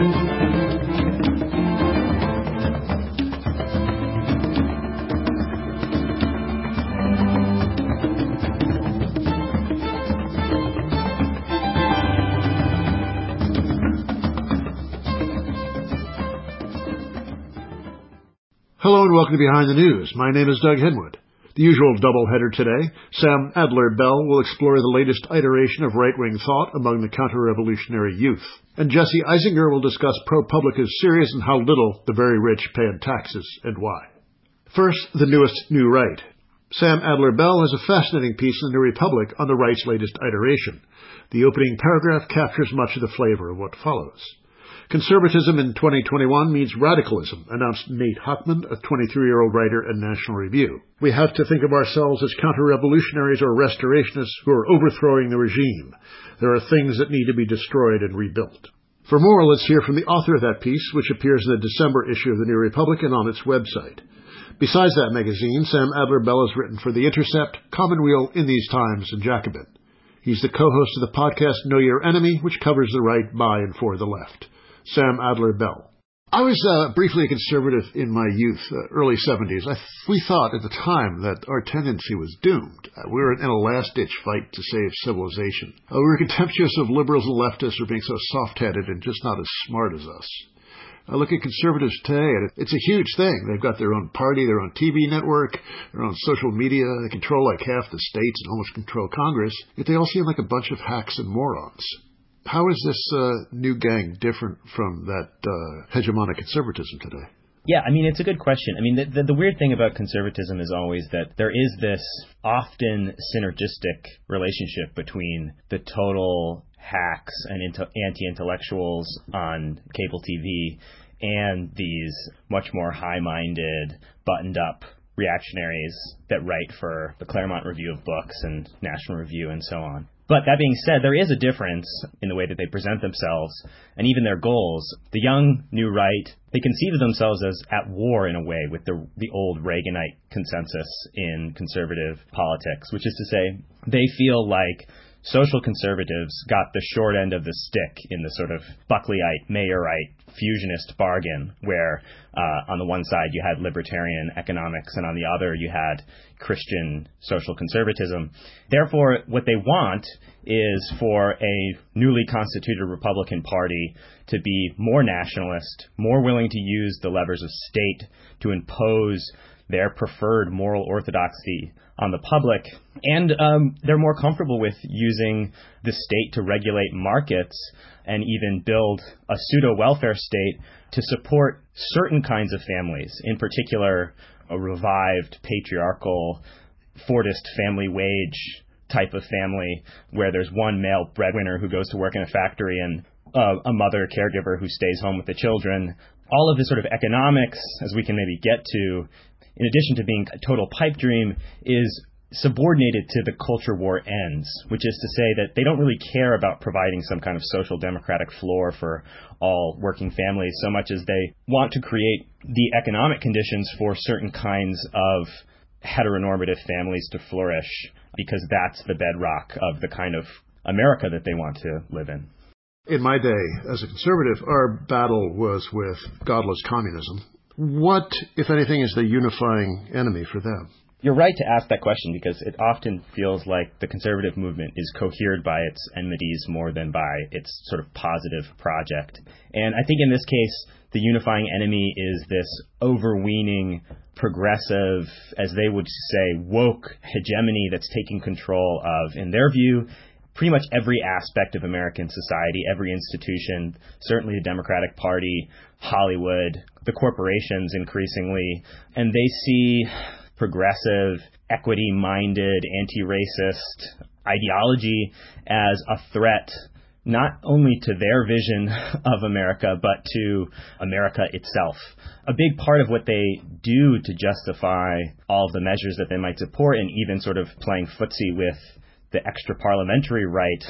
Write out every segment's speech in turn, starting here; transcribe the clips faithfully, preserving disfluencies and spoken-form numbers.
Hello and welcome to Behind the News. My name is Doug Henwood. The usual doubleheader today. Sam Adler-Bell will explore the latest iteration of right-wing thought among the counter-revolutionary youth. And Jesse Eisinger will discuss ProPublica's series and how little the very rich pay in taxes and why. First, the newest New Right. Sam Adler-Bell has a fascinating piece in the New Republic on the right's latest iteration. The opening paragraph captures much of the flavor of what follows. Conservatism in twenty twenty-one means radicalism, announced Nate Hochman, a twenty-three-year-old writer at National Review. We have to think of ourselves as counter-revolutionaries or restorationists who are overthrowing the regime. There are things that need to be destroyed and rebuilt. For more, let's hear from the author of that piece, which appears in the December issue of the New Republican on its website. Besides that magazine, Sam Adler-Bell has written for The Intercept, Commonweal, In These Times, and Jacobin. He's the co-host of the podcast Know Your Enemy, which covers the right by and for the left. Sam Adler-Bell. I was uh, briefly a conservative in my youth, uh, early seventies. I th- we thought at the time that our tendency was doomed. Uh, we were in a last-ditch fight to save civilization. Uh, we were contemptuous of liberals and leftists for being so soft-headed and just not as smart as us. I look at conservatives today, and it's a huge thing. They've got their own party, their own T V network, their own social media. They control like half the states and almost control Congress, yet they all seem like a bunch of hacks and morons. How is this uh, new gang different from that uh, hegemonic conservatism today? Yeah, I mean, it's a good question. I mean, the, the, the weird thing about conservatism is always that there is this often synergistic relationship between the total hacks and into, anti-intellectuals on cable T V and these much more high-minded, buttoned-up reactionaries that write for the Claremont Review of Books and National Review and so on. But that being said, there is a difference in the way that they present themselves and even their goals. The young New Right, they conceive of themselves as at war in a way with the the old Reaganite consensus in conservative politics, which is to say they feel like social conservatives got the short end of the stick in the sort of Buckleyite, Mayerite, fusionist bargain, where uh, on the one side you had libertarian economics and on the other you had Christian social conservatism. Therefore, what they want is for a newly constituted Republican Party to be more nationalist, more willing to use the levers of state to impose their preferred moral orthodoxy on the public, and um, they're more comfortable with using the state to regulate markets and even build a pseudo-welfare state to support certain kinds of families, in particular a revived patriarchal Fordist family wage type of family where there's one male breadwinner who goes to work in a factory and uh, a mother caregiver who stays home with the children. All of this sort of economics, as we can maybe get to, in addition to being a total pipe dream, is subordinated to the culture war ends, which is to say that they don't really care about providing some kind of social democratic floor for all working families so much as they want to create the economic conditions for certain kinds of heteronormative families to flourish, because that's the bedrock of the kind of America that they want to live in. In my day, as a conservative, our battle was with godless communism. What, if anything, is the unifying enemy for them? You're right to ask that question because it often feels like the conservative movement is cohered by its enmities more than by its sort of positive project. And I think in this case, the unifying enemy is this overweening, progressive, as they would say, woke hegemony that's taking control of, in their view, pretty much every aspect of American society, every institution, certainly the Democratic Party, Hollywood, the corporations increasingly, and they see progressive, equity-minded, anti-racist ideology as a threat not only to their vision of America, but to America itself. A big part of what they do to justify all of the measures that they might support, and even sort of playing footsie with the extra parliamentary right,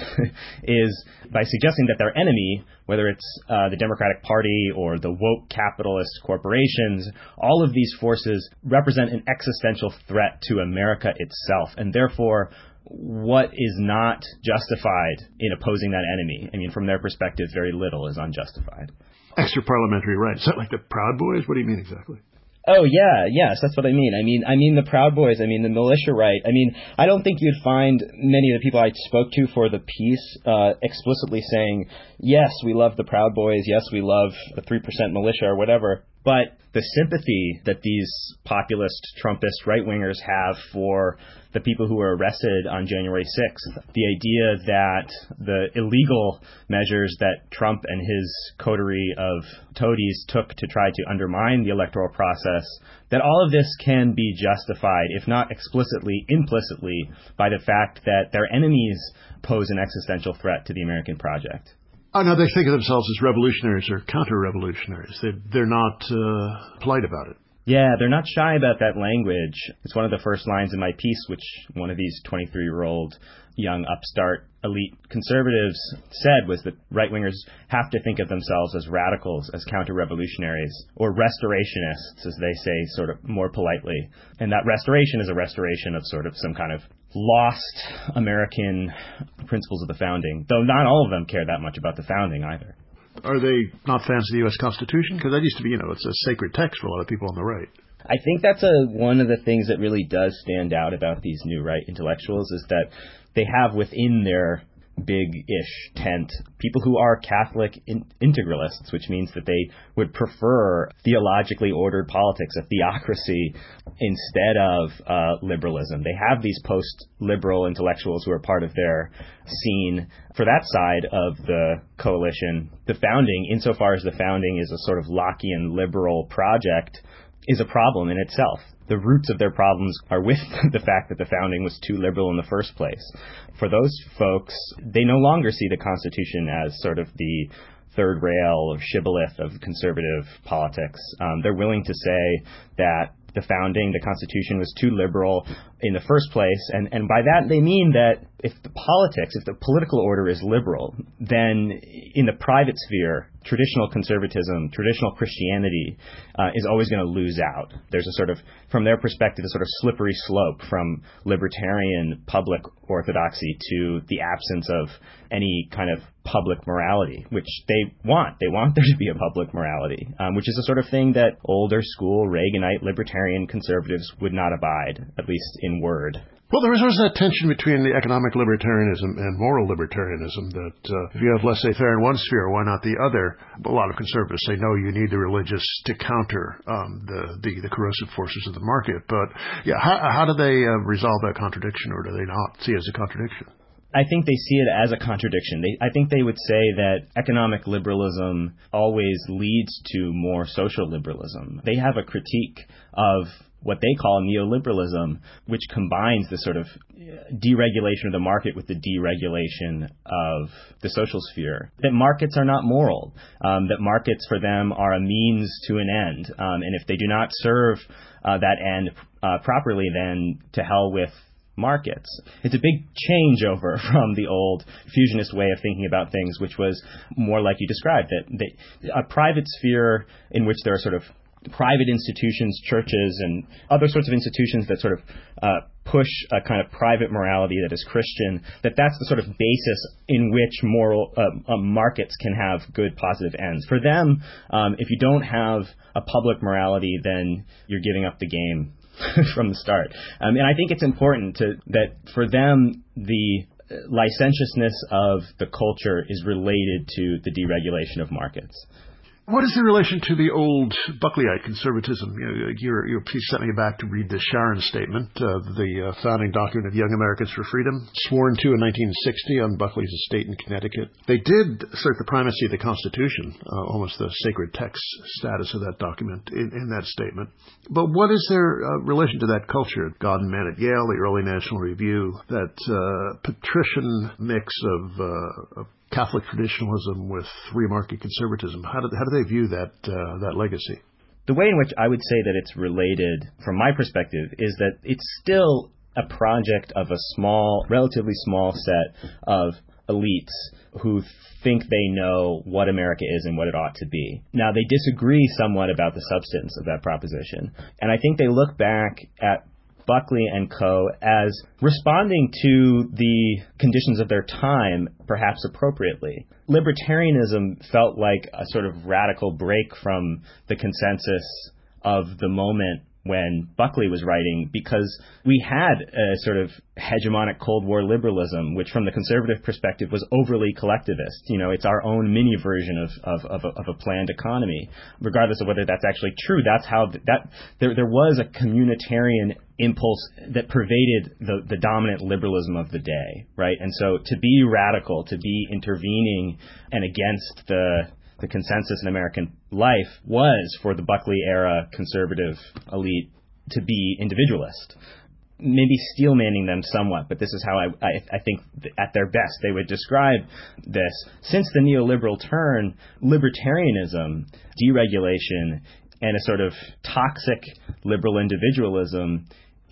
is by suggesting that their enemy, whether it's uh, the Democratic Party or the woke capitalist corporations, all of these forces represent an existential threat to America itself, and therefore what is not justified in opposing that enemy. I mean, from their perspective, very little is unjustified. Extra parliamentary rights. Is that like the Proud Boys? What do you mean exactly? Oh, yeah, yes, that's what I mean. I mean, I mean the Proud Boys, I mean the militia right. I mean, I don't think you'd find many of the people I spoke to for the piece uh, explicitly saying, yes, we love the Proud Boys, yes, we love the three percent militia or whatever. But the sympathy that these populist Trumpist right-wingers have for the people who were arrested on January sixth, the idea that the illegal measures that Trump and his coterie of toadies took to try to undermine the electoral process, that all of this can be justified, if not explicitly, implicitly, by the fact that their enemies pose an existential threat to the American project. Oh, no, they think of themselves as revolutionaries or counter-revolutionaries. They, they're not uh, polite about it. Yeah, they're not shy about that language. It's one of the first lines in my piece, which one of these twenty-three-year-old young upstart elite conservatives said was that right-wingers have to think of themselves as radicals, as counter-revolutionaries, or restorationists, as they say sort of more politely. And that restoration is a restoration of sort of some kind of lost American principles of the founding, though not all of them care that much about the founding either. Are they not fans of the U S Constitution? Because that used to be, you know, it's a sacred text for a lot of people on the right. I think that's a, one of the things that really does stand out about these new right intellectuals is that they have within their big-ish tent people who are Catholic in- integralists, which means that they would prefer theologically ordered politics, a theocracy, instead of uh, liberalism. They have these post-liberal intellectuals who are part of their scene. For that side of the coalition, the founding, insofar as the founding is a sort of Lockean liberal project, is a problem in itself. The roots of their problems are with the fact that the founding was too liberal in the first place. For those folks, they no longer see the Constitution as sort of the third rail or shibboleth of conservative politics. Um, they're willing to say that the founding, the Constitution, was too liberal in the first place. And, and by that, they mean that if the politics, if the political order is liberal, then in the private sphere, traditional conservatism, traditional Christianity uh, is always going to lose out. There's a sort of, from their perspective, a sort of slippery slope from libertarian public orthodoxy to the absence of any kind of public morality, which they want. They want there to be a public morality, um, which is the sort of thing that older school Reaganite libertarian conservatives would not abide, at least in word. Well, there is always that tension between the economic libertarianism and moral libertarianism that uh, if you have laissez-faire in one sphere, why not the other? A lot of conservatives say, no, you need the religious to counter um, the, the, the corrosive forces of the market. But yeah, how, how do they uh, resolve that contradiction, or do they not see it as a contradiction? I think they see it as a contradiction. They, I think they would say that economic liberalism always leads to more social liberalism. They have a critique of what they call neoliberalism, which combines the sort of deregulation of the market with the deregulation of the social sphere. That markets are not moral, um, that markets for them are a means to an end. Um, and if they do not serve uh, that end uh, properly, then to hell with markets. It's a big changeover from the old fusionist way of thinking about things, which was more like you described, that they, a private sphere in which there are sort of private institutions, churches, and other sorts of institutions that sort of uh, push a kind of private morality that is Christian, that that's the sort of basis in which moral uh, uh, markets can have good, positive ends. For them, um, if you don't have a public morality, then you're giving up the game from the start. Um, and I think it's important to that for them, the licentiousness of the culture is related to the deregulation of markets. What is the relation to the old Buckleyite conservatism? You know, your, your piece sent me back to read the Sharon Statement, uh, the uh, founding document of Young Americans for Freedom, sworn to in nineteen sixty on Buckley's estate in Connecticut. They did assert the primacy of the Constitution, uh, almost the sacred text status of that document in, in that statement. But what is their uh, relation to that culture? God and Man at Yale, the early National Review, that uh, patrician mix of, uh, of Catholic traditionalism with free market conservatism. How do, how do they view that uh, that legacy? The way in which I would say that it's related, from my perspective, is that it's still a project of a small, relatively small set of elites who think they know what America is and what it ought to be. Now, they disagree somewhat about the substance of that proposition. And I think they look back at Buckley and co. as responding to the conditions of their time, perhaps appropriately. Libertarianism felt like a sort of radical break from the consensus of the moment when Buckley was writing, because we had a sort of hegemonic Cold War liberalism, which from the conservative perspective was overly collectivist. You know, it's our own mini version of, of, of, a, of a planned economy. Regardless of whether that's actually true, that's how th- that there, there was a communitarian impulse that pervaded the, the dominant liberalism of the day, right? And so to be radical, to be intervening and against the the consensus in American life was, for the Buckley-era conservative elite, to be individualist. Maybe steel-manning them somewhat, but this is how I, I, I think at their best they would describe this. Since the neoliberal turn, libertarianism, deregulation, and a sort of toxic liberal individualism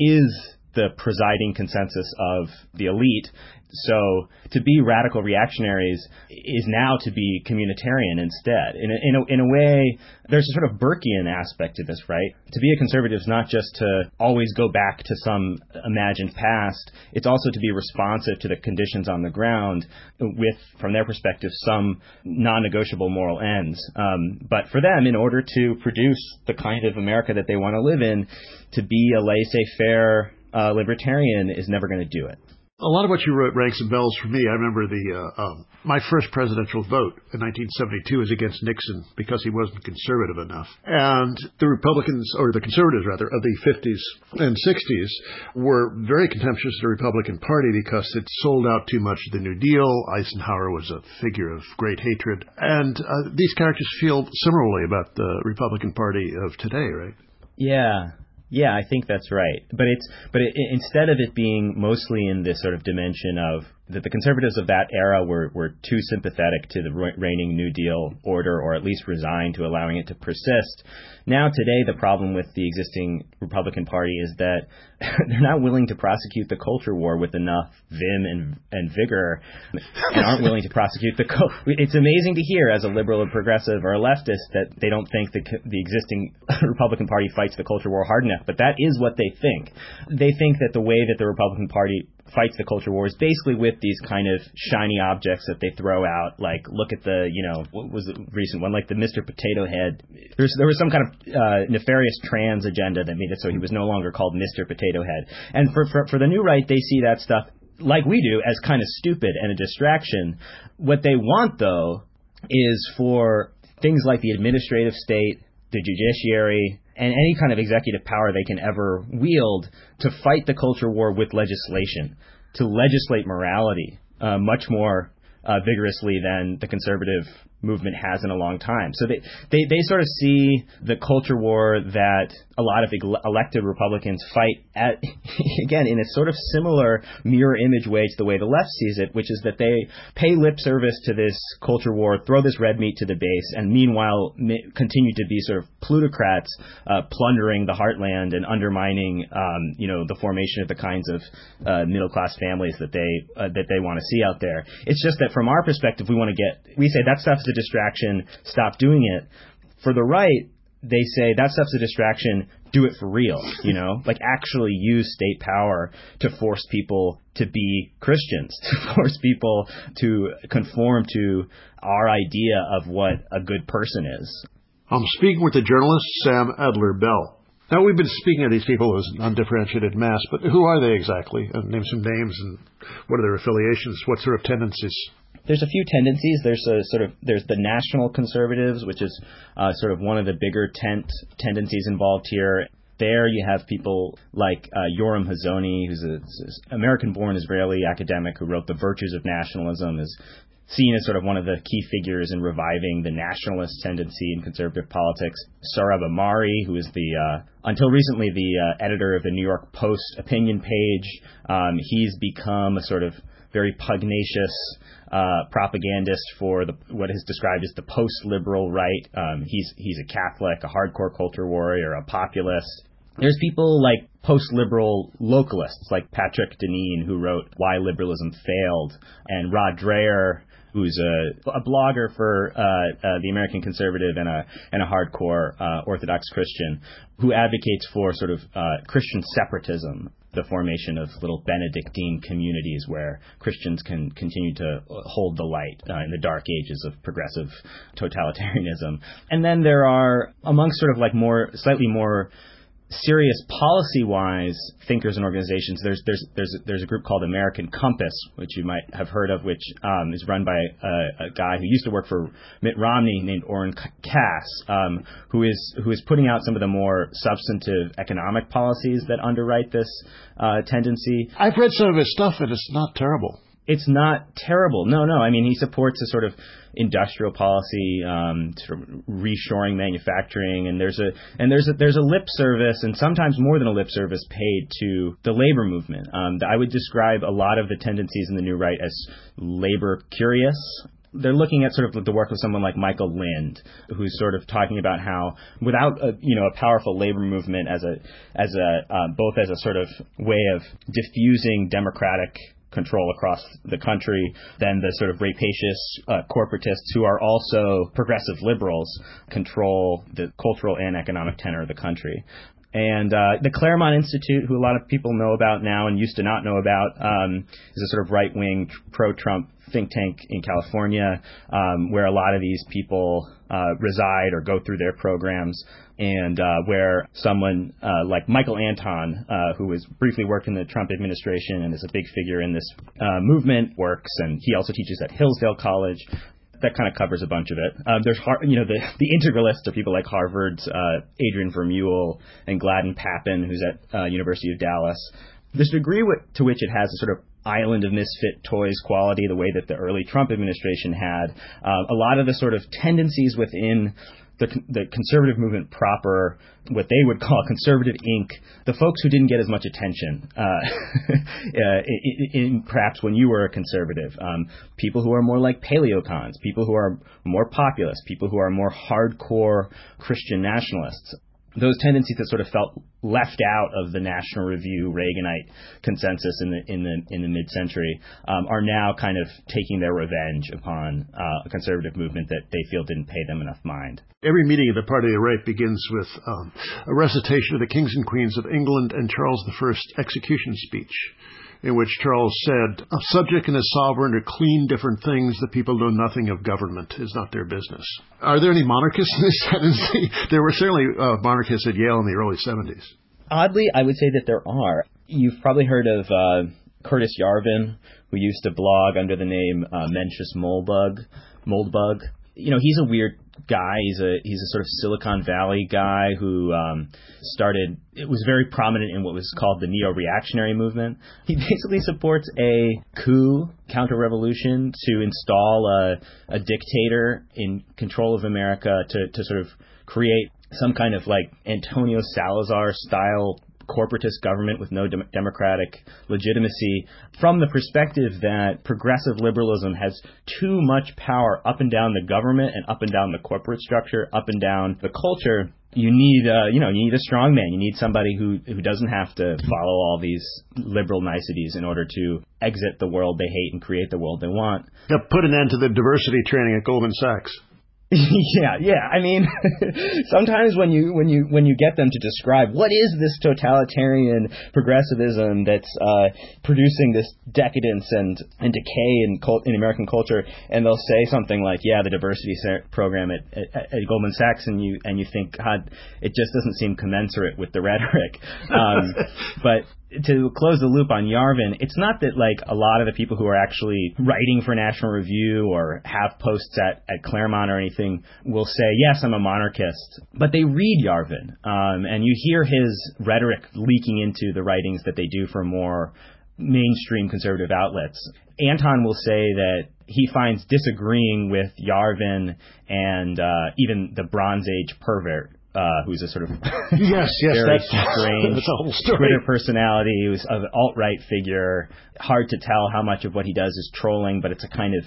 is the presiding consensus of the elite. So to be radical reactionaries is now to be communitarian instead. In a, in a, in a way, there's a sort of Burkean aspect to this, right? To be a conservative is not just to always go back to some imagined past. It's also to be responsive to the conditions on the ground with, from their perspective, some non-negotiable moral ends. Um, but for them, in order to produce the kind of America that they want to live in, to be a laissez-faire uh, libertarian is never going to do it. A lot of what you wrote ranks some bells for me. I remember the uh, um, my first presidential vote in nineteen seventy-two was against Nixon because he wasn't conservative enough. And the Republicans, or the conservatives rather, of the fifties and sixties were very contemptuous of the Republican Party because it sold out too much of the New Deal. Eisenhower was a figure of great hatred. And uh, these characters feel similarly about the Republican Party of today, right? Yeah. Yeah, I think that's right. But it's but it, instead of it being mostly in this sort of dimension of that the conservatives of that era were, were too sympathetic to the reigning New Deal order, or at least resigned to allowing it to persist. Now today, the problem with the existing Republican Party is that they're not willing to prosecute the culture war with enough vim and, and vigor, and aren't willing to prosecute the co- It's amazing to hear as a liberal, a progressive, or a leftist that they don't think the, the existing Republican Party fights the culture war hard enough, but that is what they think. They think that the way that the Republican Party fights the culture war is basically with these kind of shiny objects that they throw out, like look at the, you know, what was the recent one, like the Mister Potato Head. There's, there was some kind of uh, nefarious trans agenda that made it so he was no longer called Mister Potato Head. And for, for, for the new right, they see that stuff, like we do, as kind of stupid and a distraction. What they want, though, is for things like the administrative state, the judiciary, and any kind of executive power they can ever wield to fight the culture war with legislation, to legislate morality uh, much more uh, vigorously than the conservative movement has in a long time. So they, they, they sort of see the culture war that a lot of elected Republicans fight at, again, in a sort of similar mirror image way to the way the left sees it, which is that they pay lip service to this culture war, throw this red meat to the base, and meanwhile continue to be sort of plutocrats uh, plundering the heartland and undermining, um, you know, the formation of the kinds of uh, middle-class families that they uh, that they want to see out there. It's just that from our perspective, we want to get, we say that stuff's a distraction, stop doing it. For the right, they say that stuff's a distraction, do it for real, you know, like actually use state power to force people to be Christians, to force people to conform to our idea of what a good person is. I'm speaking with the journalist Sam Adler-Bell. Now, we've been speaking of these people as an undifferentiated mass, but who are they exactly? Uh, name some names, and what are their affiliations? What sort of tendencies? There's a few tendencies. There's a sort of there's the national conservatives, which is uh, sort of one of the bigger tent tendencies involved here. There you have people like uh, Yoram Hazony, who's an American-born Israeli academic who wrote The Virtues of Nationalism, is seen as sort of one of the key figures in reviving the nationalist tendency in conservative politics. Sohrab Ahmari, who is the, uh, until recently, the uh, editor of the New York Post opinion page. Um, he's become a sort of very pugnacious uh, propagandist for the what is described as the post-liberal right. Um, he's he's a Catholic, a hardcore culture warrior, a populist. There's people like post-liberal localists like Patrick Deneen, who wrote Why Liberalism Failed, and Rod Dreher, who's a, a blogger for uh, uh, the American Conservative and a and a hardcore uh, Orthodox Christian, who advocates for sort of uh, Christian separatism, the formation of little Benedictine communities where Christians can continue to hold the light uh, in the dark ages of progressive totalitarianism. And then there are, amongst sort of like more, slightly more serious policy-wise thinkers and organizations, there's there's there's there's a group called American Compass, which you might have heard of, which um, is run by a, a guy who used to work for Mitt Romney named Oren Cass, um, who is who is putting out some of the more substantive economic policies that underwrite this uh, tendency. I've read some of his stuff, and it's not terrible. It's not terrible. No, no. I mean, he supports a sort of industrial policy, um, sort of reshoring manufacturing, and there's a and there's a there's a lip service, and sometimes more than a lip service, paid to the labor movement. Um, I would describe a lot of the tendencies in the New Right as labor curious. They're looking at sort of the work of someone like Michael Lind, who's sort of talking about how without a, you know, a powerful labor movement as a as a uh, both as a sort of way of diffusing democratic control across the country, then the sort of rapacious uh, corporatists who are also progressive liberals control the cultural and economic tenor of the country. And uh, the Claremont Institute, who a lot of people know about now and used to not know about, um, is a sort of right-wing pro-Trump think tank in California, um, where a lot of these people uh, reside or go through their programs, and uh, where someone uh, like Michael Anton, uh, who has briefly worked in the Trump administration and is a big figure in this uh, movement, works, and he also teaches at Hillsdale College. That kind of covers a bunch of it. Um, there's, you know, the, the integralists are people like Harvard's uh, Adrian Vermeule and Gladden Papin, who's at uh, University of Dallas. This degree w- to which it has a sort of island of misfit toys quality, the way that the early Trump administration had, uh, a lot of the sort of tendencies within the, the conservative movement proper, what they would call conservative Incorporated, the folks who didn't get as much attention, uh, uh, in, in perhaps when you were a conservative, um, people who are more like paleocons, people who are more populist, people who are more hardcore Christian nationalists. Those tendencies that sort of felt left out of the National Review Reaganite consensus in the in the in the mid-century um, are now kind of taking their revenge upon uh, a conservative movement that they feel didn't pay them enough mind. Every meeting of the Party of the Right begins with um, a recitation of the kings and queens of England and Charles the First's execution speech, in which Charles said, "A subject and a sovereign are clean different things. The people know nothing of government. Is not their business." Are there any monarchists in this tendency? There were certainly uh, monarchists at Yale in the early seventies. Oddly, I would say that there are. You've probably heard of uh, Curtis Yarvin, who used to blog under the name uh, Mencius Moldbug. Moldbug. You know, he's a weird guy. He's a he's a sort of Silicon Valley guy who um, started. It was very prominent in what was called the neo-reactionary movement. He basically supports a coup, counter-revolution, to install a, a dictator in control of America to to sort of create some kind of like Antonio Salazar style corporatist government with no de- democratic legitimacy, from the perspective that progressive liberalism has too much power up and down the government and up and down the corporate structure, up and down the culture. You need, uh, you know, you need a strong man. You need somebody who who doesn't have to follow all these liberal niceties in order to exit the world they hate and create the world they want. Yeah, put an end to the diversity training at Goldman Sachs. yeah, yeah. I mean, sometimes when you when you when you get them to describe what is this totalitarian progressivism that's uh, producing this decadence and, and decay in cult, in American culture, and they'll say something like, "Yeah, the diversity program at, at, at Goldman Sachs," and you and you think, God, it just doesn't seem commensurate with the rhetoric. Um, but to close the loop on Yarvin, it's not that like a lot of the people who are actually writing for National Review or have posts at, at Claremont or anything will say, yes, I'm a monarchist, but they read Yarvin, um, and you hear his rhetoric leaking into the writings that they do for more mainstream conservative outlets. Anton will say that he finds disagreeing with Yarvin and uh, even the Bronze Age pervert, Uh, who's a sort of yes, yes, very that's, strange that's a whole story. Twitter personality, who's an alt-right figure. Hard to tell how much of what he does is trolling, but it's a kind of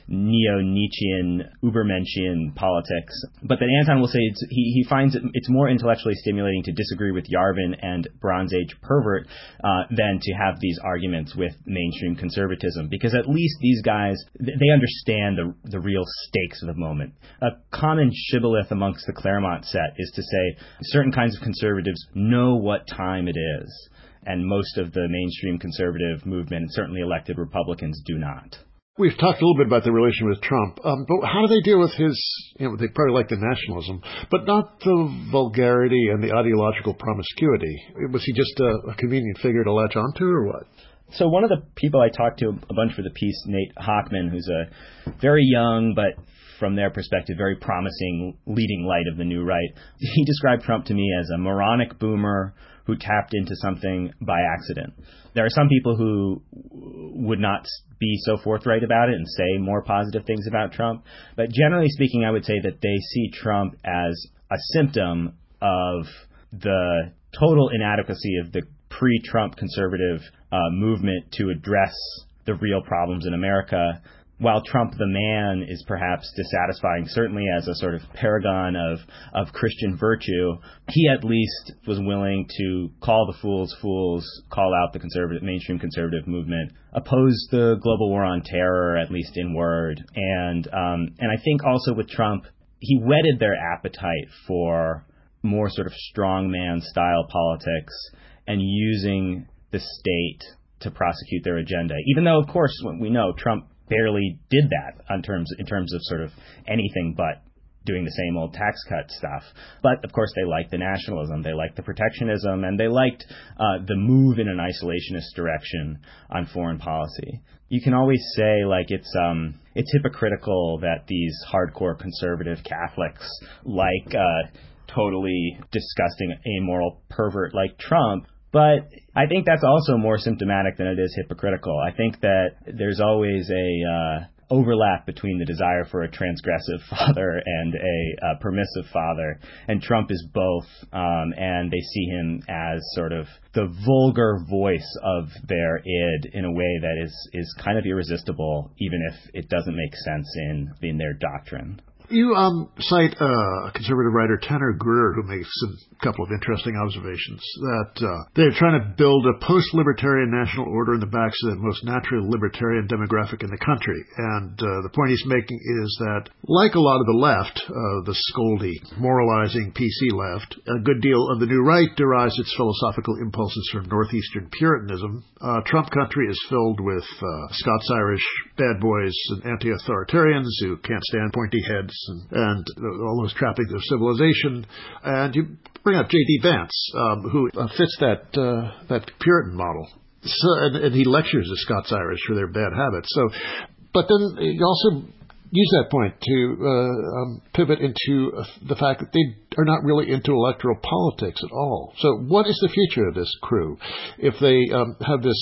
neo-Nietzschean, Ubermenschian politics. But that Anton will say it's, he, he finds it, it's more intellectually stimulating to disagree with Yarvin and Bronze Age pervert uh, than to have these arguments with mainstream conservatism, because at least these guys, they understand the, the real stakes of the moment. A common shibboleth amongst the Claremont set is to say certain kinds of conservatives know what time it is, and most of the mainstream conservative movement, and certainly elected Republicans, do not. We've talked a little bit about the relation with Trump, um, but how do they deal with his, you know, they probably like the nationalism, but not the vulgarity and the ideological promiscuity? Was he just a, a convenient figure to latch onto, or what? So one of the people I talked to a bunch for the piece, Nate Hockman, who's a very young, but from their perspective, very promising leading light of the new right, he described Trump to me as a moronic boomer who tapped into something by accident. There are some people who would not be so forthright about it and say more positive things about Trump. But generally speaking, I would say that they see Trump as a symptom of the total inadequacy of the pre-Trump conservative uh, movement to address the real problems in America. While Trump the man is perhaps dissatisfying, certainly as a sort of paragon of, of Christian virtue, he at least was willing to call the fools fools, call out the conservative mainstream conservative movement, oppose the global war on terror, at least in word. And um, and I think also with Trump, he whetted their appetite for more sort of strongman style politics and using the state to prosecute their agenda. Even though, of course, we know Trump barely did that in terms in terms of sort of anything but doing the same old tax cut stuff. But of course, they liked the nationalism, they liked the protectionism, and they liked uh, the move in an isolationist direction on foreign policy. You can always say like it's um it's hypocritical that these hardcore conservative Catholics like a totally disgusting, amoral pervert like Trump. But I think that's also more symptomatic than it is hypocritical. I think that there's always a uh, overlap between the desire for a transgressive father and a uh, permissive father, and Trump is both, um, and they see him as sort of the vulgar voice of their id in a way that is, is kind of irresistible, even if it doesn't make sense in, in their doctrine. You um, cite uh, a conservative writer, Tanner Greer, who makes a couple of interesting observations, that uh, they're trying to build a post-libertarian national order in the backs of the most natural libertarian demographic in the country. And uh, the point he's making is that, like a lot of the left, uh, the scoldy, moralizing P C left, a good deal of the new right derives its philosophical impulses from northeastern Puritanism. Uh, Trump country is filled with uh, Scots-Irish bad boys and anti-authoritarians who can't stand pointy heads and, and all those trappings of civilization. And you bring up J D. Vance, um, who uh, fits that uh, that Puritan model. So, and, and he lectures the Scots-Irish for their bad habits. So, but then you also use that point to uh, um, pivot into uh, the fact that they are not really into electoral politics at all. So what is the future of this crew if they um, have this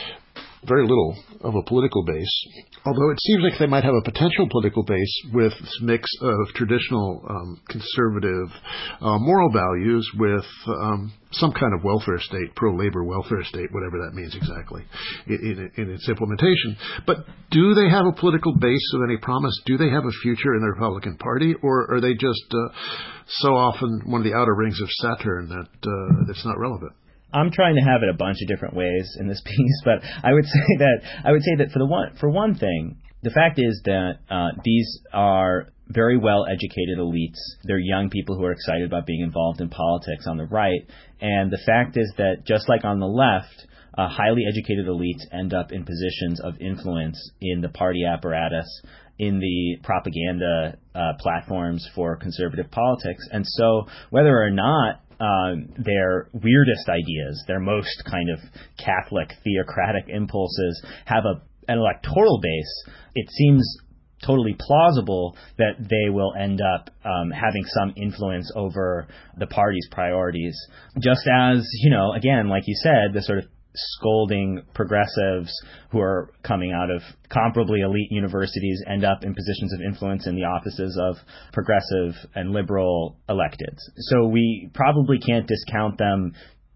very little of a political base, although it seems like they might have a potential political base with this mix of traditional um, conservative uh, moral values with um, some kind of welfare state, pro-labor welfare state, whatever that means exactly, in, in, in its implementation. But do they have a political base of any promise? Do they have a future in the Republican Party, or are they just uh, so often one of the outer rings of Saturn that uh, it's not relevant? I'm trying to have it a bunch of different ways in this piece, but I would say that I would say that for the one for one thing, the fact is that uh, these are very well educated elites. They're young people who are excited about being involved in politics on the right, and the fact is that just like on the left, uh, highly educated elites end up in positions of influence in the party apparatus, in the propaganda uh, platforms for conservative politics, and so whether or not Uh, their weirdest ideas, their most kind of Catholic theocratic impulses have a, an electoral base, it seems totally plausible that they will end up um, having some influence over the party's priorities. Just as, you know, again, like you said, the sort of scolding progressives who are coming out of comparably elite universities end up in positions of influence in the offices of progressive and liberal electeds. So we probably can't discount them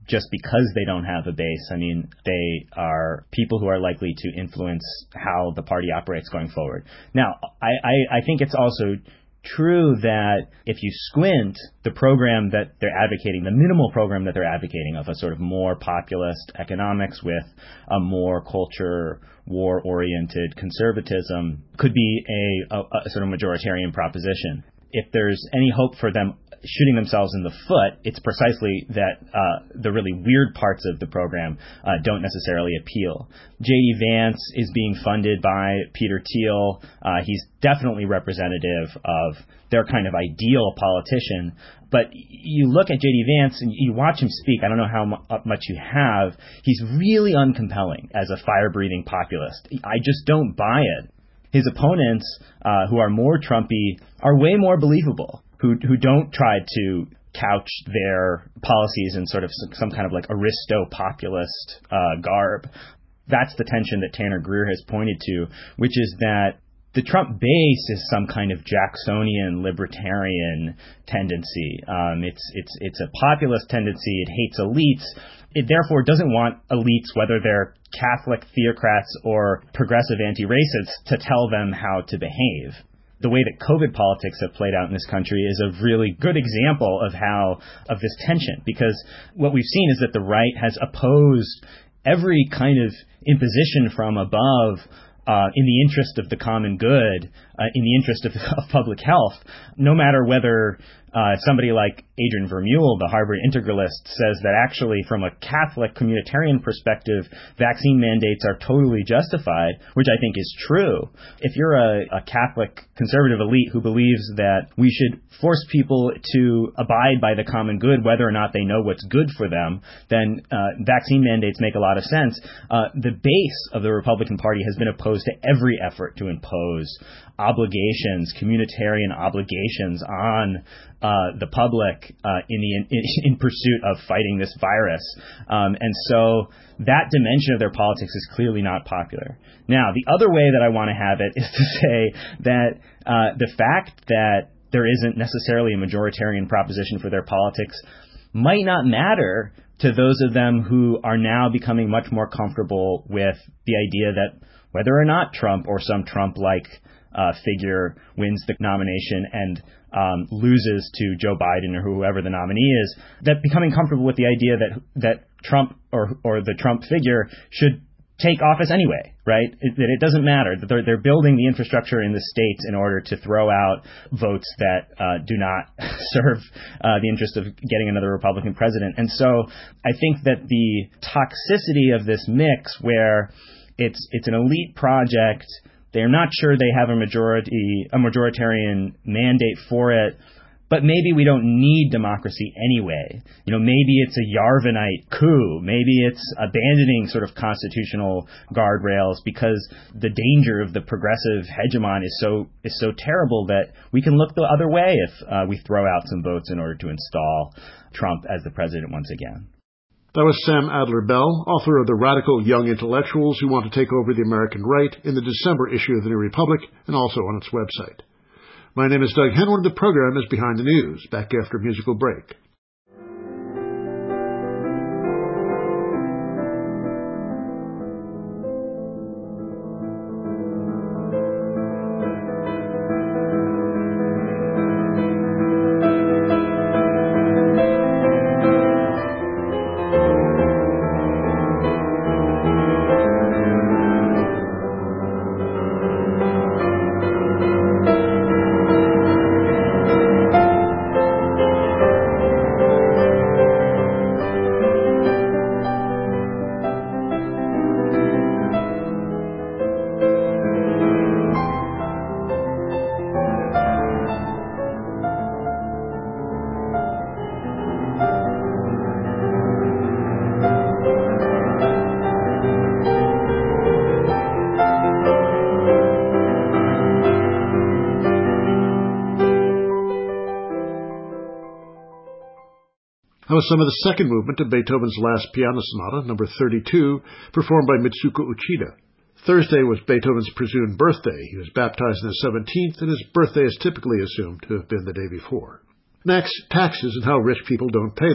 just because they don't have a base. I mean, they are people who are likely to influence how the party operates going forward. Now, I, I, I think it's also true that if you squint, the program that they're advocating, the minimal program that they're advocating of a sort of more populist economics with a more culture war-oriented conservatism could be a, a, a sort of majoritarian proposition. If there's any hope for them shooting themselves in the foot, it's precisely that uh, the really weird parts of the program uh, don't necessarily appeal. J D. Vance is being funded by Peter Thiel. Uh, he's definitely representative of their kind of ideal politician. But you look at J D. Vance and you watch him speak. I don't know how much you have. He's really uncompelling as a fire-breathing populist. I just don't buy it. His opponents, uh, who are more Trumpy, are way more believable, who who don't try to couch their policies in sort of some, some kind of like aristo-populist uh, garb. That's the tension that Tanner Greer has pointed to, which is that the Trump base is some kind of Jacksonian libertarian tendency. Um, it's it's it's a populist tendency. It hates elites. It therefore doesn't want elites, whether they're Catholic theocrats or progressive anti-racists, to tell them how to behave. The way that COVID politics have played out in this country is a really good example of how, of this tension, because what we've seen is that the right has opposed every kind of imposition from above Uh, in the interest of the common good, uh, in the interest of, of public health, no matter whether uh, somebody like Adrian Vermeule, the Harvard integralist, says that actually from a Catholic communitarian perspective, vaccine mandates are totally justified, which I think is true. If you're a, a Catholic conservative elite who believes that we should force people to abide by the common good, whether or not they know what's good for them, then uh, vaccine mandates make a lot of sense. Uh, the base of the Republican Party has been opposed to every effort to impose obligations, communitarian obligations on uh, the public uh, in the in, in pursuit of fighting this virus. Um, and so that dimension of their politics is clearly not popular. Now, the other way that I want to have it is to say that uh, the fact that there isn't necessarily a majoritarian proposition for their politics might not matter to those of them who are now becoming much more comfortable with the idea that whether or not Trump or some Trump-like uh, figure wins the nomination and um, loses to Joe Biden or whoever the nominee is, that becoming comfortable with the idea that that Trump or or the Trump figure should take office anyway, right? It, that it doesn't matter, that they're, they're building the infrastructure in the states in order to throw out votes that uh, do not serve uh, the interest of getting another Republican president. And so I think that the toxicity of this mix, where It's it's an elite project. They're not sure they have a majority, a majoritarian mandate for it, but maybe we don't need democracy anyway. You know, maybe it's a Yarvinite coup. Maybe it's abandoning sort of constitutional guardrails because the danger of the progressive hegemon is so is so terrible that we can look the other way if uh, we throw out some votes in order to install Trump as the president once again. That was Sam Adler-Bell, author of The Radical Young Intellectuals Who Want to Take Over the American Right, in the December issue of The New Republic, and also on its website. My name is Doug Henwood. The program is Behind the News, back after a musical break. That was some of the second movement of Beethoven's Last Piano Sonata, number thirty-two, performed by Mitsuko Uchida. Thursday was Beethoven's presumed birthday. He was baptized on the seventeenth, and his birthday is typically assumed to have been the day before. Next, taxes and how rich people don't pay them.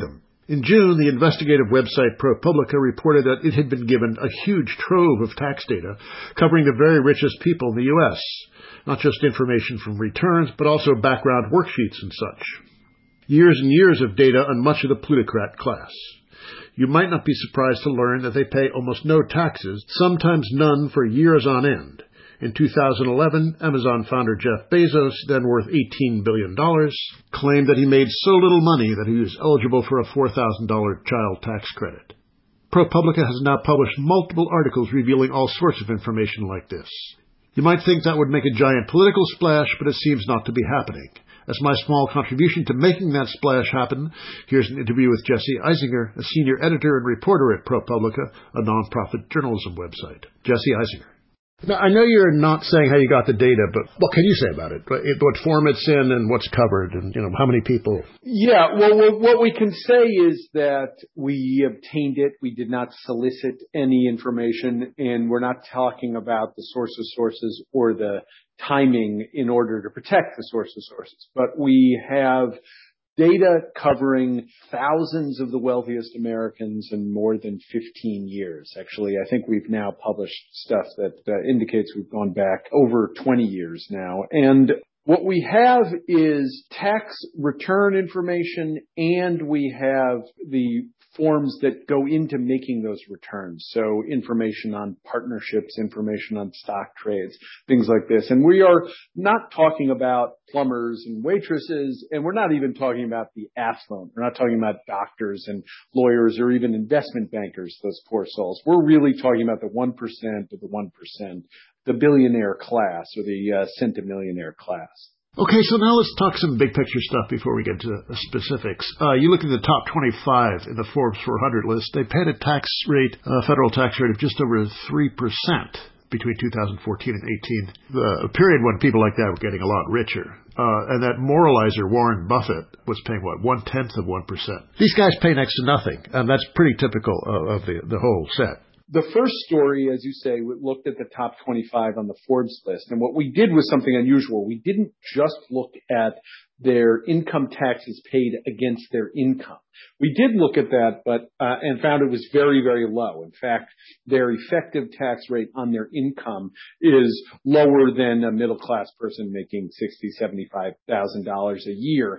In June, the investigative website ProPublica reported that it had been given a huge trove of tax data covering the very richest people in the U S, not just information from returns, but also background worksheets and such. Years and years of data on much of the plutocrat class. You might not be surprised to learn that they pay almost no taxes, sometimes none for years on end. In two thousand eleven, Amazon founder Jeff Bezos, then worth eighteen billion dollars, claimed that he made so little money that he was eligible for a four thousand dollars child tax credit. ProPublica has now published multiple articles revealing all sorts of information like this. You might think that would make a giant political splash, but it seems not to be happening. As my small contribution to making that splash happen, here's an interview with Jesse Eisinger, a senior editor and reporter at ProPublica, a nonprofit journalism website. Jesse Eisinger. Now, I know you're not saying how you got the data, but what can you say about it? What form it's in and what's covered and, you know, how many people? Yeah, well, what we can say is that we obtained it. We did not solicit any information, and we're not talking about the source of sources or the timing in order to protect the source of sources. But we have data covering thousands of the wealthiest Americans in more than fifteen years. Actually, I think we've now published stuff that uh, indicates we've gone back over twenty years now. And what we have is tax return information, and we have the forms that go into making those returns. So information on partnerships, information on stock trades, things like this. And we are not talking about plumbers and waitresses, and we're not even talking about the affluent. We're not talking about doctors and lawyers or even investment bankers, those poor souls. We're really talking about the one percent of the one percent, the billionaire class or the uh, centimillionaire class. Okay, so now let's talk some big picture stuff before we get to the specifics. Uh, you look at the top twenty-five in the Forbes four hundred list. They paid a tax rate, a federal tax rate of just over three percent between two thousand fourteen and eighteen, the period when people like that were getting a lot richer. Uh, and that moralizer, Warren Buffett, was paying, what, one-tenth of one percent. These guys pay next to nothing, and that's pretty typical of, of the, the whole set. The first story, as you say, we looked at the top twenty-five on the Forbes list. And what we did was something unusual. We didn't just look at their income taxes paid against their income. We did look at that, but uh, and found it was very, very low. In fact, their effective tax rate on their income is lower than a middle-class person making sixty thousand dollars, seventy-five thousand dollars a year.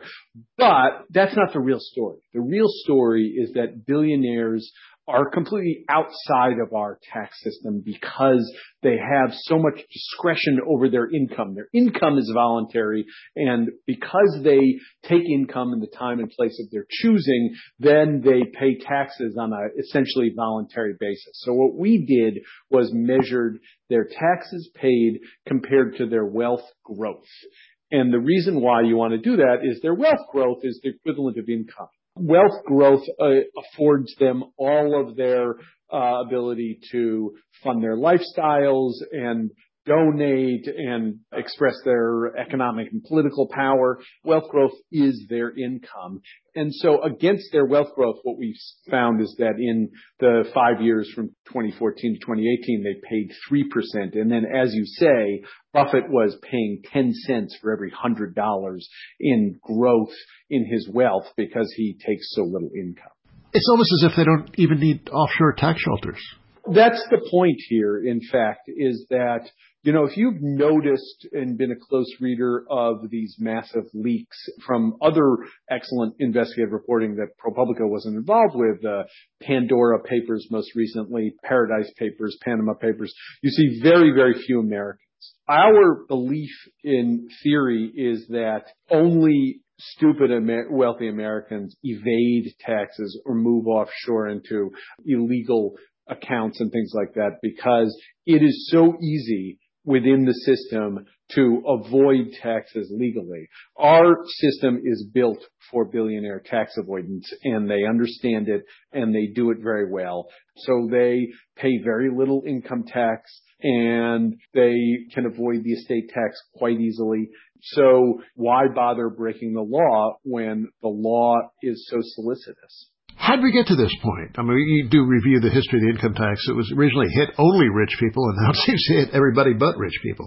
But that's not the real story. The real story is that billionaires are completely outside of our tax system because they have so much discretion over their income. Their income is voluntary, and because they take income in the time and place of their choosing, then they pay taxes on a essentially voluntary basis. So what we did was measured their taxes paid compared to their wealth growth. And the reason why you want to do that is their wealth growth is the equivalent of income. Wealth growth uh, affords them all of their uh, ability to fund their lifestyles and donate and express their economic and political power. Wealth growth is their income. And so against their wealth growth, what we've found is that in the five years from twenty fourteen to twenty eighteen, they paid three percent. And then, as you say, Buffett was paying ten cents for every one hundred dollars in growth in his wealth because he takes so little income. It's almost as if they don't even need offshore tax shelters. That's the point here, in fact, is that, you know, if you've noticed and been a close reader of these massive leaks from other excellent investigative reporting that ProPublica wasn't involved with, the Pandora Papers most recently, Paradise Papers, Panama Papers, you see very, very few Americans. Our belief in theory is that only stupid Amer- wealthy Americans evade taxes or move offshore into illegal accounts and things like that because it is so easy within the system to avoid taxes legally. Our system is built for billionaire tax avoidance, and they understand it, and they do it very well. So they pay very little income tax, and they can avoid the estate tax quite easily. So why bother breaking the law when the law is so solicitous? How did we get to this point? I mean, you do review the history of the income tax. It was originally hit only rich people, and now it seems to hit everybody but rich people.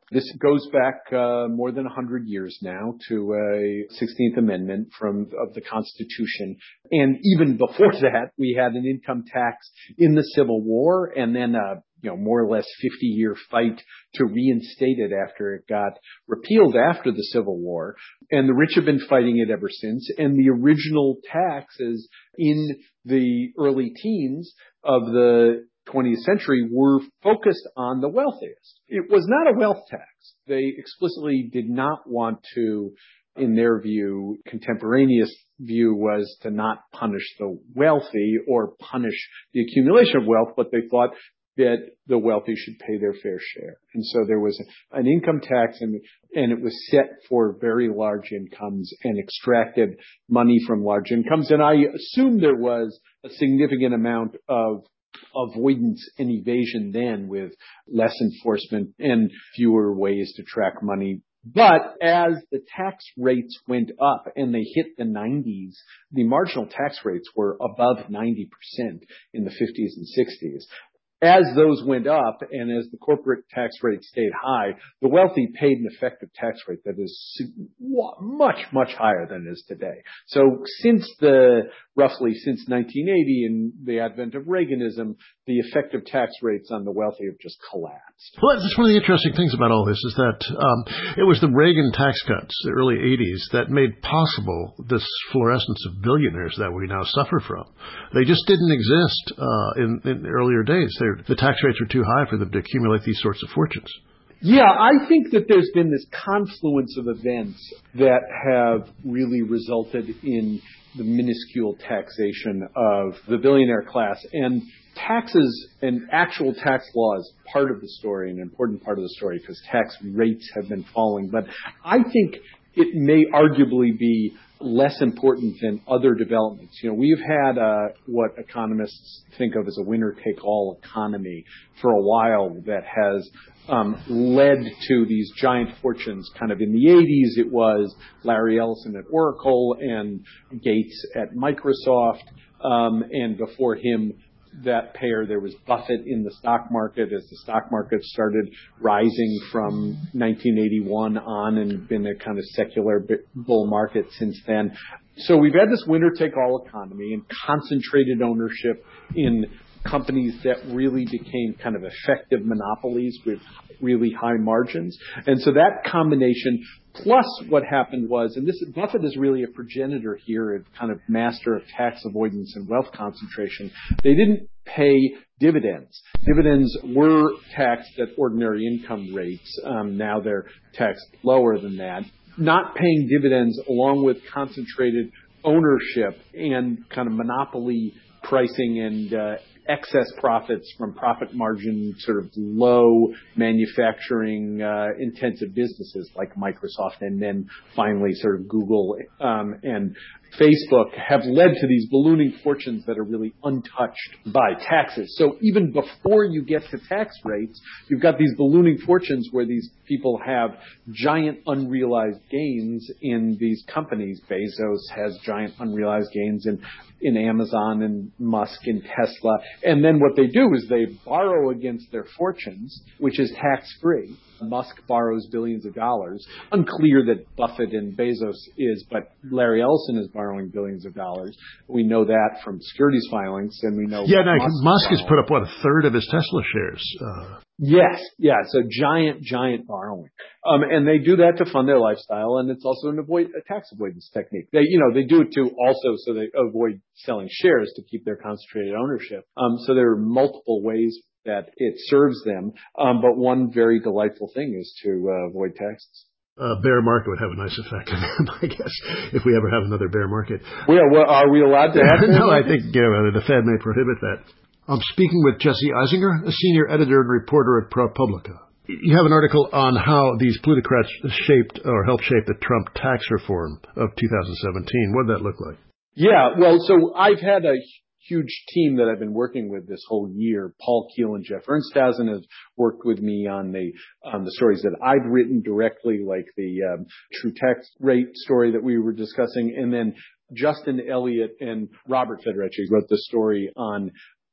This goes back uh, more than one hundred years now to a sixteenth Amendment from of the Constitution. And even before that, we had an income tax in the Civil War, and then a you know, more or less fifty-year fight to reinstate it after it got repealed after the Civil War. And the rich have been fighting it ever since. And the original taxes in the early teens of the twentieth century were focused on the wealthiest. It was not a wealth tax. They explicitly did not want to, in their view, contemporaneous view was to not punish the wealthy or punish the accumulation of wealth, but they thought that the wealthy should pay their fair share. And so there was an income tax, and, and it was set for very large incomes and extracted money from large incomes. And I assume there was a significant amount of avoidance and evasion then, with less enforcement and fewer ways to track money. But as the tax rates went up and they hit the nineties, the marginal tax rates were above ninety percent in the fifties and sixties. As those went up and as the corporate tax rate stayed high, the wealthy paid an effective tax rate that is much, much higher than it is today. So since the, roughly since nineteen eighty and the advent of Reaganism, the effective tax rates on the wealthy have just collapsed. Well, that's one of the interesting things about all this is that um, it was the Reagan tax cuts, the early eighties, that made possible this fluorescence of billionaires that we now suffer from. They just didn't exist uh, in, in earlier days. They The tax rates were too high for them to accumulate these sorts of fortunes. Yeah, I think that there's been this confluence of events that have really resulted in the minuscule taxation of the billionaire class. And taxes and actual tax law is part of the story, an important part of the story, because tax rates have been falling. But I think it may arguably be less important than other developments. You know, we've had uh, what economists think of as a winner-take-all economy for a while that has um, led to these giant fortunes. Kind of in the eighties, it was Larry Ellison at Oracle and Gates at Microsoft, um, and before him, that pair, there was Buffett in the stock market as the stock market started rising from nineteen eighty-one on and been a kind of secular bull market since then. So we've had this winner-take-all economy and concentrated ownership in companies that really became kind of effective monopolies with really high margins. And so that combination, plus what happened was, and this Buffett is really a progenitor here, a kind of master of tax avoidance and wealth concentration. They didn't pay dividends. Dividends were taxed at ordinary income rates. Um, now they're taxed lower than that. Not paying dividends along with concentrated ownership and kind of monopoly pricing and uh, excess profits from profit margin, sort of low manufacturing uh, intensive businesses like Microsoft, and then finally sort of Google um, and Facebook have led to these ballooning fortunes that are really untouched by taxes. So even before you get to tax rates, you've got these ballooning fortunes where these people have giant unrealized gains in these companies. Bezos has giant unrealized gains in, in Amazon and Musk and Tesla. And then what they do is they borrow against their fortunes, which is tax-free. Musk borrows billions of dollars. Unclear that Buffett and Bezos is, but Larry Ellison is borrowing billions of dollars. We know that from securities filings, and we know... Yeah, no, Musk, Musk has put up, what, a third of his Tesla shares? Uh... Yes, yeah, so giant, giant borrowing. Um, and they do that to fund their lifestyle, and it's also an avoid, a tax avoidance technique. They, you know, they do it too also so they avoid selling shares to keep their concentrated ownership. Um, so there are multiple ways that it serves them. Um, but one very delightful thing is to uh, avoid taxes. A bear market would have a nice effect on them, I guess, if we ever have another bear market. Well, well are we allowed to have No, I think you know, the Fed may prohibit that. I'm speaking with Jesse Eisinger, a senior editor and reporter at ProPublica. You have an article on how these plutocrats shaped or helped shape the Trump tax reform of two thousand seventeen. What did that look like? Yeah, well, so I've had a huge team that I've been working with this whole year. Paul Keel and Jeff Ernsthaus have worked with me on the on the stories that I've written directly, like the um, true tax rate story that we were discussing. And then Justin Elliott and Robert Federici wrote the story on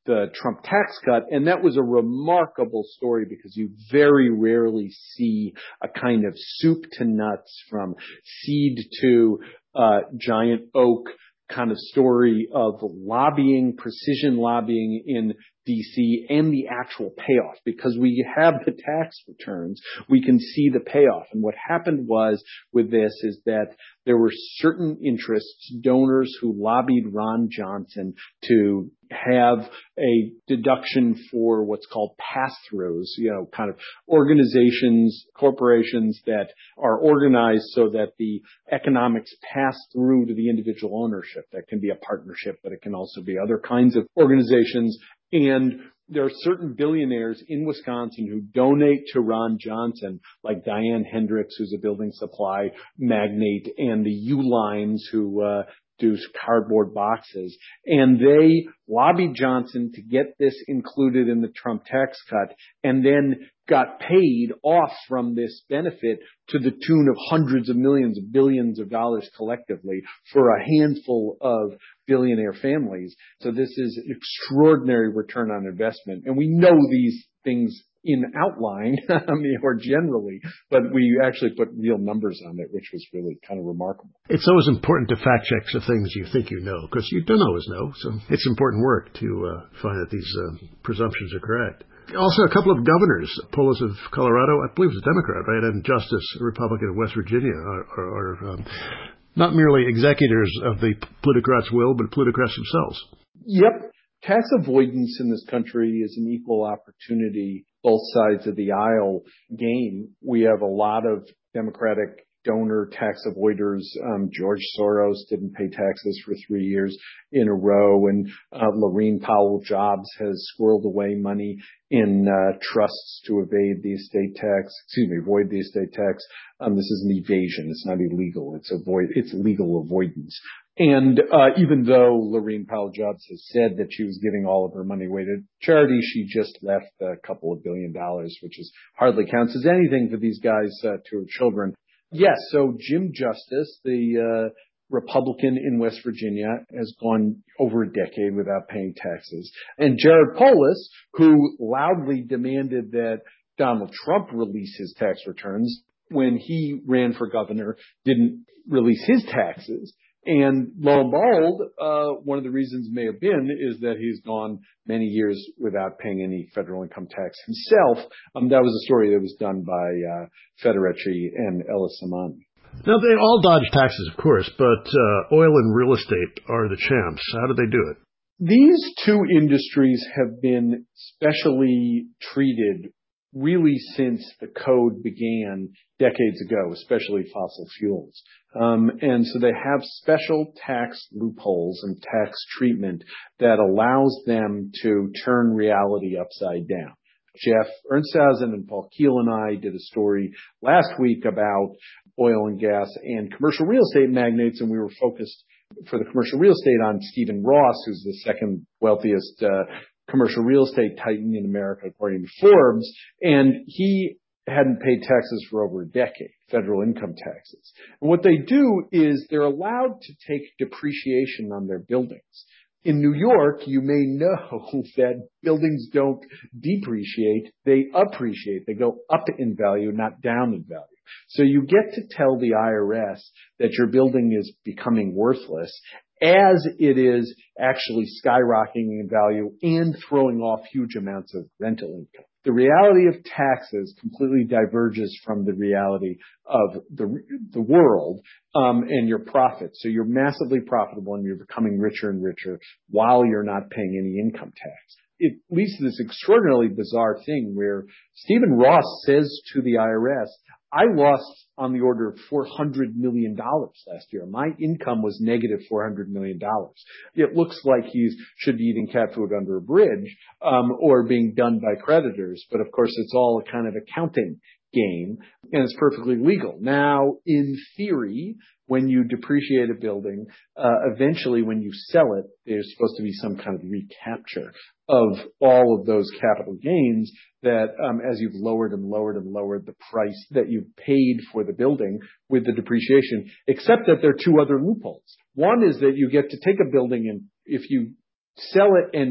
the Trump tax cut. And that was a remarkable story because you very rarely see a kind of soup to nuts from seed to uh, giant oak kind of story of lobbying, precision lobbying in D C and the actual payoff. Because we have the tax returns, we can see the payoff. And what happened was with this is that there were certain interests, donors who lobbied Ron Johnson to have a deduction for what's called pass-throughs, you know, kind of organizations, corporations that are organized so that the economics pass through to the individual ownership. That can be a partnership, but it can also be other kinds of organizations. And there are certain billionaires in Wisconsin who donate to Ron Johnson, like Diane Hendricks, who's a building supply magnate, and the U-Lines who uh, do cardboard boxes. And they lobbied Johnson to get this included in the Trump tax cut and then got paid off from this benefit to the tune of hundreds of millions, billions of dollars collectively for a handful of billionaire families. So this is an extraordinary return on investment. And we know these things in outline, I mean, or generally, but we actually put real numbers on it, which was really kind of remarkable. It's always important to fact check the things you think you know, because you don't always know. So it's important work to uh, find that these uh, presumptions are correct. Also, a couple of governors, Polis of Colorado, I believe is a Democrat, right, and Justice, a Republican of West Virginia, are, are, are um, not merely executors of the plutocrats' will, but plutocrats themselves. Yep. Tax avoidance in this country is an equal opportunity, both sides of the aisle game. We have a lot of Democratic donor tax avoiders. Um, George Soros didn't pay taxes for three years in a row, and uh, Laurene Powell Jobs has squirreled away money in uh, trusts to evade the estate tax, excuse me, avoid the estate tax. Um, this is an evasion. It's not illegal. It's avoid, it's legal avoidance. And uh, even though Laurene Powell Jobs has said that she was giving all of her money away to charity, she just left a couple of billion dollars, which is hardly counts as anything for these guys uh, to her children. Yes, so Jim Justice, the uh, Republican in West Virginia, has gone over a decade without paying taxes. And Jared Polis, who loudly demanded that Donald Trump release his tax returns when he ran for governor, didn't release his taxes. And lo and behold, uh, one of the reasons may have been is that he's gone many years without paying any federal income tax himself. Um, that was a story that was done by uh, Federici and Ellis Amani. Now, they all dodge taxes, of course, but uh, oil and real estate are the champs. How do they do it? These two industries have been specially treated really since the code began decades ago, especially fossil fuels. Um, and so they have special tax loopholes and tax treatment that allows them to turn reality upside down. Jeff Ernsthausen and Paul Keel and I did a story last week about oil and gas and commercial real estate magnates, and we were focused for the commercial real estate on Stephen Ross, who's the second wealthiest uh, commercial real estate titan in America, according to Forbes, and he hadn't paid taxes for over a decade, federal income taxes. And what they do is they're allowed to take depreciation on their buildings. In New York, you may know that buildings don't depreciate, they appreciate. They go up in value, not down in value. So you get to tell the I R S that your building is becoming worthless as it is actually skyrocketing in value and throwing off huge amounts of rental income. The reality of taxes completely diverges from the reality of the the world um, and your profits. So you're massively profitable and you're becoming richer and richer while you're not paying any income tax. It leads to this extraordinarily bizarre thing where Stephen Ross says to the I R S, I lost on the order of four hundred million dollars last year. My income was negative four hundred million dollars. It looks like he should be eating cat food under a bridge um, or being done by creditors. But, of course, it's all a kind of accounting game, and it's perfectly legal. Now, in theory, when you depreciate a building, uh, eventually when you sell it, there's supposed to be some kind of recapture of all of those capital gains that um, as you've lowered and lowered and lowered the price that you've paid for the building with the depreciation, except that there are two other loopholes. One is that you get to take a building and if you sell it and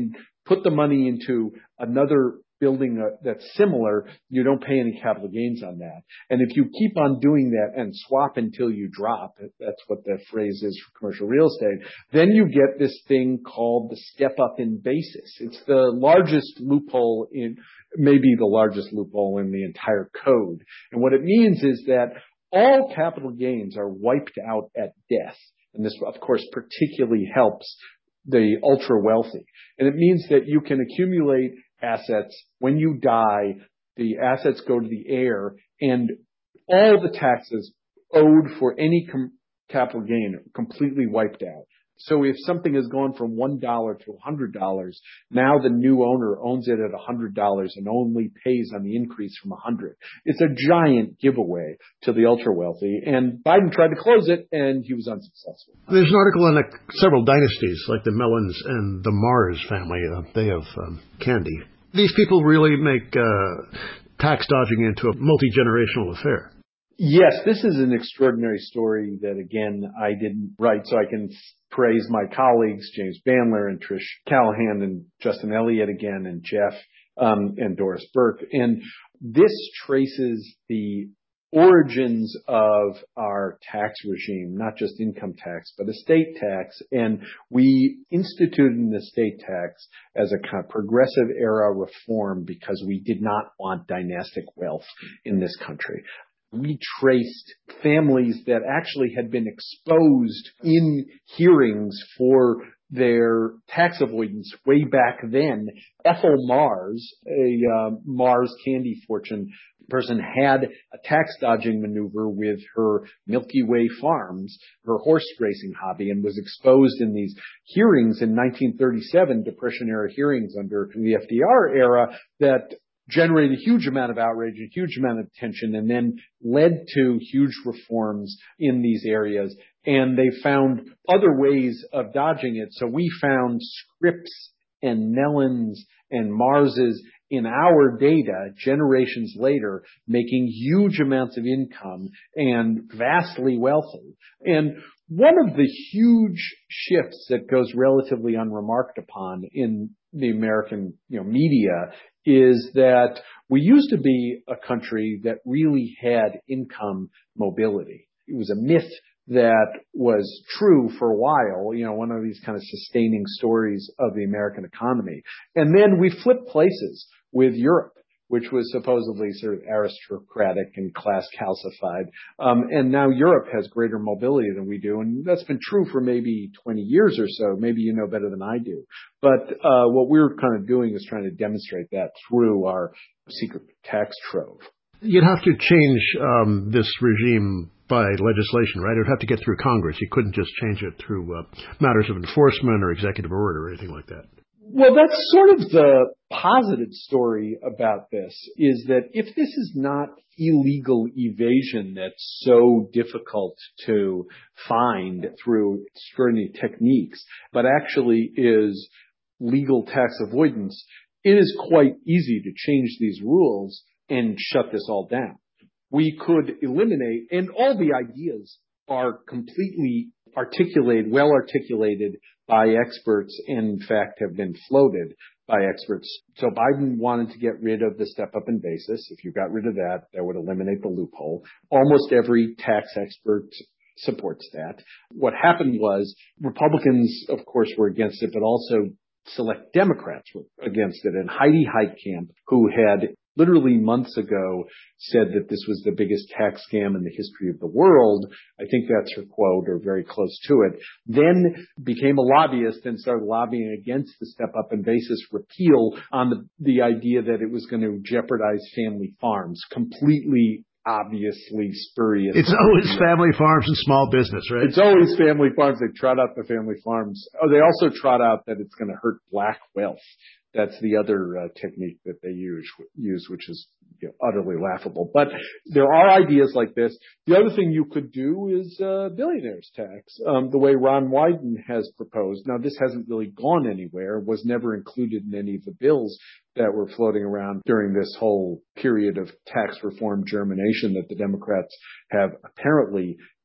put the money into another building that's similar, you don't pay any capital gains on that. And if you keep on doing that and swap until you drop, that's what the phrase is for commercial real estate, then you get this thing called the step up in basis. It's the largest loophole in, maybe the largest loophole in the entire code. And what it means is that all capital gains are wiped out at death. And this, of course, particularly helps the ultra wealthy. And it means that you can accumulate assets. When you die, the assets go to the heir, and all the taxes owed for any com- capital gain are completely wiped out. So if something has gone from one dollar to one hundred dollars, now the new owner owns it at one hundred dollars and only pays on the increase from one hundred dollars. It's a giant giveaway to the ultra-wealthy, and Biden tried to close it, and he was unsuccessful. There's an article on uh, several dynasties, like the Mellons and the Mars family. Uh, they have um, candy. These people really make uh, tax dodging into a multi-generational affair. Yes, this is an extraordinary story that, again, I didn't write, so I can praise my colleagues, James Bandler and Trish Callahan and Justin Elliott again, and Jeff um, and Doris Burke. And this traces the origins of our tax regime, not just income tax, but estate tax. And we instituted an estate tax as a kind of progressive era reform because we did not want dynastic wealth in this country. We traced families that actually had been exposed in hearings for their tax avoidance way back then. Ethel Mars, a uh, Mars candy fortune person, had a tax dodging maneuver with her Milky Way Farms, her horse racing hobby, and was exposed in these hearings in nineteen thirty-seven, Depression era hearings under the F D R era, that generated a huge amount of outrage, a huge amount of tension, and then led to huge reforms in these areas. And they found other ways of dodging it. So we found Scripps and Mellons and Marses in our data generations later, making huge amounts of income and vastly wealthy. And one of the huge shifts that goes relatively unremarked upon in the American, you know, media is that we used to be a country that really had income mobility. It was a myth that was true for a while, you know, one of these kind of sustaining stories of the American economy. And then we flipped places with Europe, which was supposedly sort of aristocratic and class calcified. Um, and now Europe has greater mobility than we do. And that's been true for maybe twenty years or so. Maybe you know better than I do. But uh, what we're kind of doing is trying to demonstrate that through our secret tax trove. You'd have to change um, this regime by legislation, right? It would have to get through Congress. You couldn't just change it through uh, matters of enforcement or executive order or anything like that. Well, that's sort of the positive story about this, is that if this is not illegal evasion that's so difficult to find through extraordinary techniques, but actually is legal tax avoidance, it is quite easy to change these rules and shut this all down. We could eliminate, and all the ideas are completely articulated, well articulated by experts, and in fact have been floated by experts. So Biden wanted to get rid of the step-up in basis. If you got rid of that, that would eliminate the loophole. Almost every tax expert supports that. What happened was Republicans, of course, were against it, but also select Democrats were against it. And Heidi Heitkamp, who had literally months ago said that this was the biggest tax scam in the history of the world, I think that's her quote or very close to it, then became a lobbyist and started lobbying against the step-up in basis repeal on the, the idea that it was going to jeopardize family farms. Completely obviously spurious. It's always family farms and small business, right? It's always family farms. They trot out the family farms. Oh, they also trot out that it's going to hurt black wealth. That's the other uh, technique that they use, use which is, you know, utterly laughable. But there are ideas like this. The other thing you could do is uh, billionaires tax, um, the way Ron Wyden has proposed. Now, this hasn't really gone anywhere, was never included in any of the bills that were floating around during this whole period of tax reform germination that the Democrats have apparently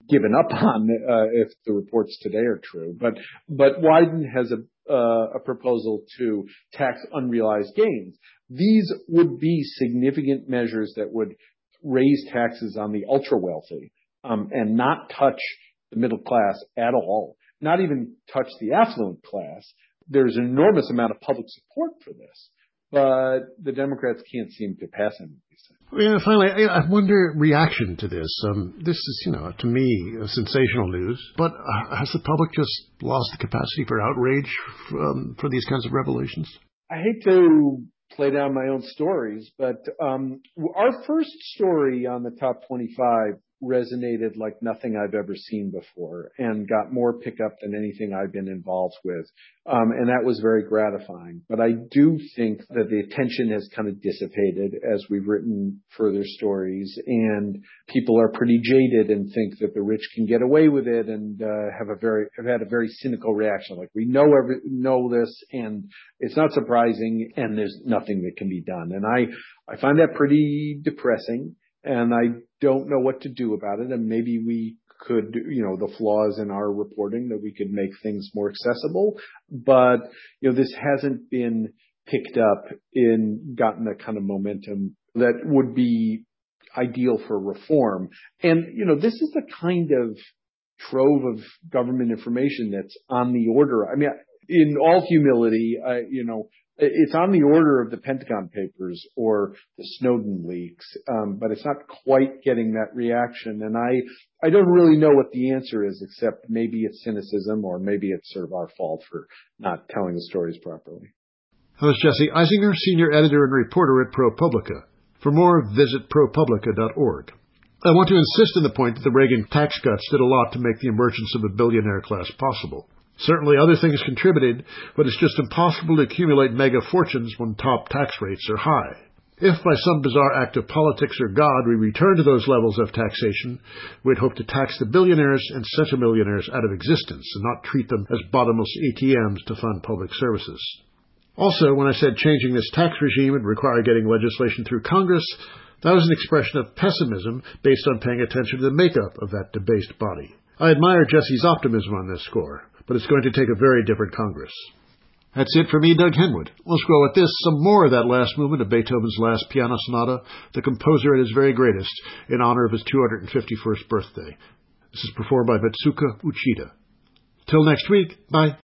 given up on uh, if the reports today are true. But but Wyden has a uh, a proposal to tax unrealized gains. These would be significant measures that would raise taxes on the ultra wealthy um, and not touch the middle class at all, not even touch the affluent class. There's an enormous amount of public support for this, but the Democrats can't seem to pass any of these things. Yeah, finally, I wonder reaction to this. Um, this is, you know, to me, sensational news. But uh, has the public just lost the capacity for outrage um, for these kinds of revelations? I hate to play down my own stories, but um, our first story on the top twenty-five resonated like nothing I've ever seen before and got more pickup than anything I've been involved with. Um, and that was very gratifying. But I do think that the attention has kind of dissipated as we've written further stories, and people are pretty jaded and think that the rich can get away with it, and uh, have a very have had a very cynical reaction. Like, we know every, know this, and it's not surprising, and there's nothing that can be done. And I, I find that pretty depressing. And I don't know what to do about it. And maybe we could, you know, the flaws in our reporting, that we could make things more accessible. But, you know, this hasn't been picked up in gotten the kind of momentum that would be ideal for reform. And, you know, this is the kind of trove of government information that's on the order. I mean, in all humility, I, you know, it's on the order of the Pentagon Papers or the Snowden leaks, um, but it's not quite getting that reaction. And I, I don't really know what the answer is, except maybe it's cynicism, or maybe it's sort of our fault for not telling the stories properly. That was Jesse Eisinger, senior editor and reporter at ProPublica. For more, visit ProPublica dot org. I want to insist on the point that the Reagan tax cuts did a lot to make the emergence of a billionaire class possible. Certainly other things contributed, but it's just impossible to accumulate mega fortunes when top tax rates are high. If by some bizarre act of politics or God we return to those levels of taxation, we'd hope to tax the billionaires and centimillionaires out of existence and not treat them as bottomless A T Ms to fund public services. Also, when I said changing this tax regime would require getting legislation through Congress, that was an expression of pessimism based on paying attention to the makeup of that debased body. I admire Jesse's optimism on this score, but it's going to take a very different Congress. That's it for me, Doug Henwood. Let's go with this, some more of that last movement of Beethoven's Last Piano Sonata, the composer at his very greatest, in honor of his two hundred fifty-first birthday. This is performed by Mitsuka Uchida. Till next week, bye.